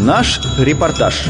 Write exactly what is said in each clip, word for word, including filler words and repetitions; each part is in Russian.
Наш репортаж.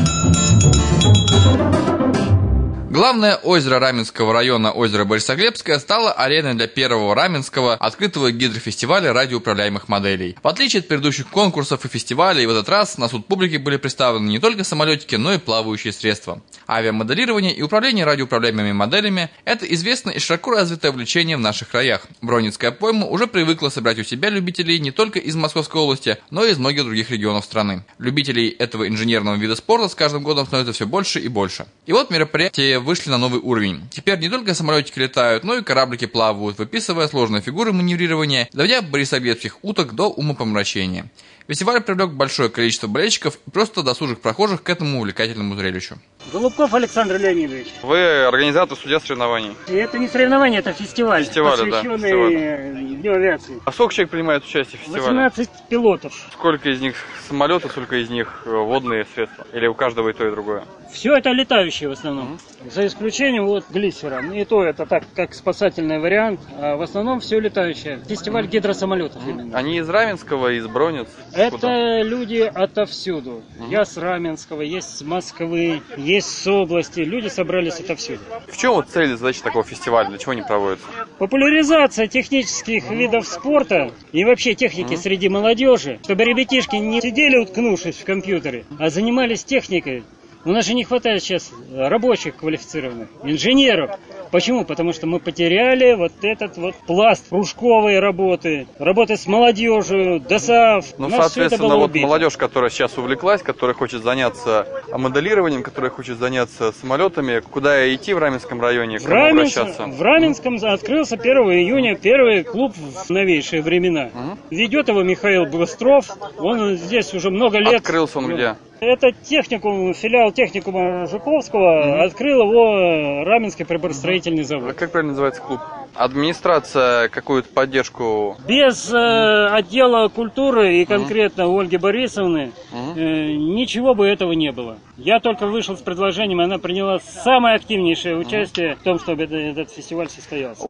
Главное озеро Раменского района, озеро Борисоглебское, стало ареной для первого раменского открытого гидрофестиваля радиоуправляемых моделей. В отличие от предыдущих конкурсов и фестивалей, в этот раз на суд публики были представлены не только самолетики, но и плавающие средства. Авиамоделирование и управление радиоуправляемыми моделями – это известное и широко развитое увлечение в наших краях. Бронницкая пойма уже привыкла собирать у себя любителей не только из Московской области, но и из многих других регионов страны. Любителей этого инженерного вида спорта с каждым годом становится все больше и больше. И вот мероприятие вышли на новый уровень. Теперь не только самолетики летают, но и кораблики плавают, выписывая сложные фигуры маневрирования, доводя борисоглебских уток до умопомрачения. Фестиваль привлек большое количество болельщиков и просто досужих прохожих к этому увлекательному зрелищу. Голубков Александр Леонидович. Вы организатор, судья соревнований. И это не соревнование, это фестиваль, Фестиваль, посвященный да, Дню авиации. А сколько человек принимает участие в фестивале? восемнадцать пилотов. Сколько из них самолеты, сколько из них водные средства? Или у каждого и то, и другое? Все это летающие в основном. Mm-hmm. За исключением вот глиссера. И то это так, как спасательный вариант. А в основном все летающее. Фестиваль гидросамолетов. Mm-hmm. Именно. Они из Раменского, из Бронниц? Это Куда? Люди отовсюду. Mm-hmm. Я с Раменского, есть с Москвы, есть с области. Люди собрались отовсюду. В чем вот цель и задача такого фестиваля? Для чего они проводятся? Популяризация технических mm-hmm. видов спорта и вообще техники mm-hmm. среди молодежи. Чтобы ребятишки не сидели, уткнувшись в компьютере, а занимались техникой. У нас же не хватает сейчас рабочих квалифицированных, инженеров. Почему? Потому что мы потеряли вот этот вот пласт кружковой работы, работы с молодежью, ДОСААФ. Ну, соответственно, вот молодежь, которая сейчас увлеклась, которая хочет заняться моделированием, которая хочет заняться самолетами, куда идти в Раменском районе, к кому обращаться? В Раменском открылся первого июня первый клуб в новейшие времена. Угу. Ведет его Михаил Быстров, он здесь уже много лет. Открылся он где? Это техникум, филиал техникума Жуковского, mm-hmm. открыл его Раменский приборостроительный завод. А как правильно называется клуб? Администрация какую-то поддержку? Без э, отдела культуры и конкретно mm-hmm. Ольги Борисовны mm-hmm. э, ничего бы этого не было. Я только вышел с предложением, она приняла самое активнейшее участие mm-hmm. в том, чтобы это, этот фестиваль состоялся.